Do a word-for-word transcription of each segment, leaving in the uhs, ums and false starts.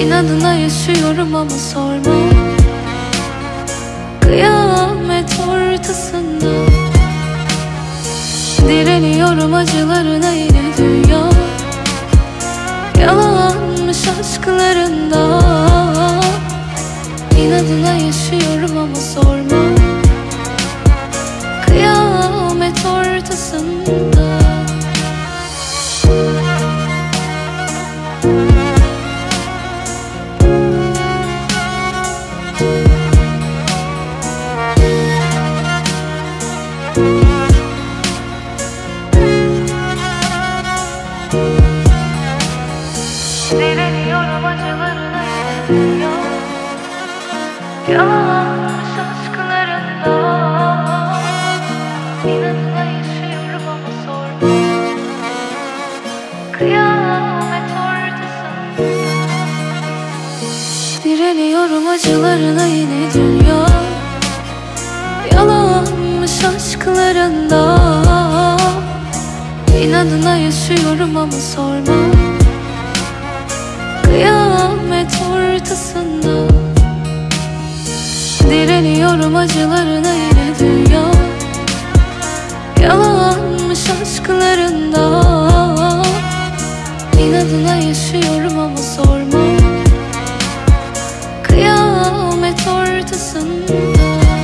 İnadına yaşıyorum ama sorma. Kıyamet ortasında direniyorum acılarına, yine dünya yalanmış aşklarında. İnadına yaşıyorum ama sorma. Kıyamet ortasında direniyorum acılarına, yine dünya yalanmış aşklarında. İnadına yaşıyorum ama sorma. Kıyamet ortasında direniyorum acılarına, yine dünya yalanmış aşklarında. İnadına yaşıyorum ama sorma. Kıyamet ortasında direniyorum acılarına, yine dünya yalanmış aşklarında. İnadına yaşıyorum ama sorma. Kıyamet ortasında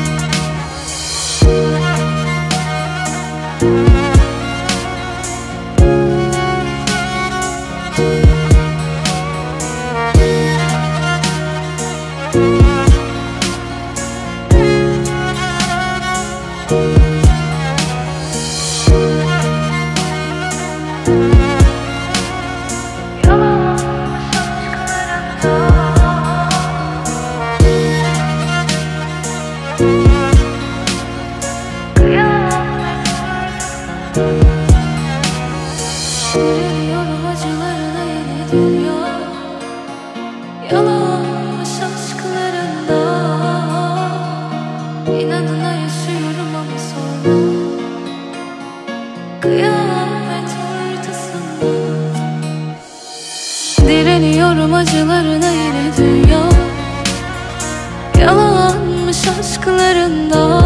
direniyorum acılarına, yine dünya yalanmış aşklarında. İnadına yaşıyorum ama sorma. Kıyamet ortasında direniyorum acılarına, yine dünya yalanmış aşklarında.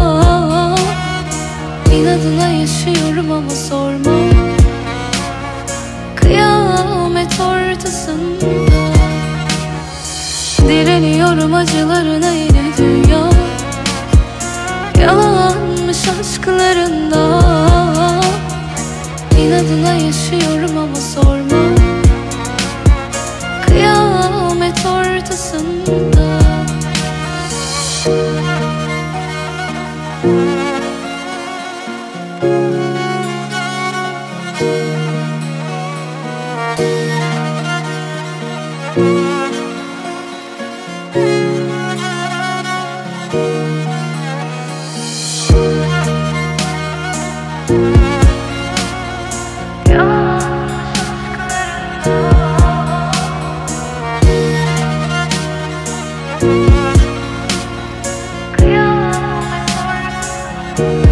İnadına yaşıyorum ama sorma. Kıyamet ortasında direniyorum acılarına, yine dünya yalanmış aşklarında. İnadına yaşıyorum ama sorma. Kıyamet ortasında kıyamet ortasında